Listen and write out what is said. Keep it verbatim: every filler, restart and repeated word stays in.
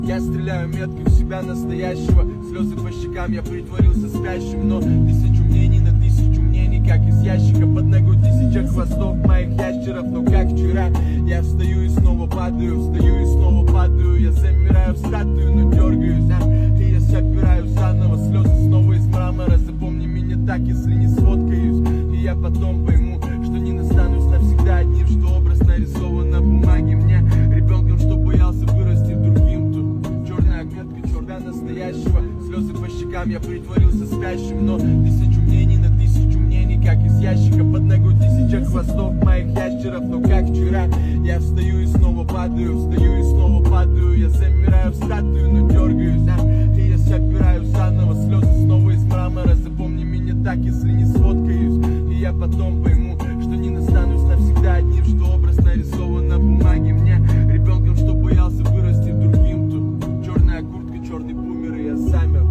Я стреляю метко в себя настоящего. Слезы по щекам, я притворился спящим. Но тысячу мнений на тысячу мнений, как из ящика. Под ногой тысяча хвостов моих ящеров. Но как вчера, я встаю и снова падаю. Встаю и снова падаю. Я замираю в статую, но дергаюсь, а? И я опираю заново. Слезы снова из мрамора. Запомни меня так, если не сфоткаюсь. И я потом пойму, что не настанусь навсегда одним, что образ нарисован на бумаге. Мне ребенком, что боялся вырасти другим. Тут черная метка, черная настоящего. Слезы по щекам, я притворился спящим. Но тысячу мнений на тысячу мнений, как из ящика. Под ногой тысяча хвостов моих ящеров. Но как вчера, я встаю и снова падаю. Встаю и снова падаю. Я замираю в статую, но дергаюсь, а? И я опираю заново. Слезы снова из мрамора. Запомни меня так, если не сфоткаюсь. И я потом пойму, что не настанусь навсегда одним, что образ нарисован на бумаге. Мне ребенком, что боялся вырасти другим. Тут черная куртка, черный бумер, и я замер.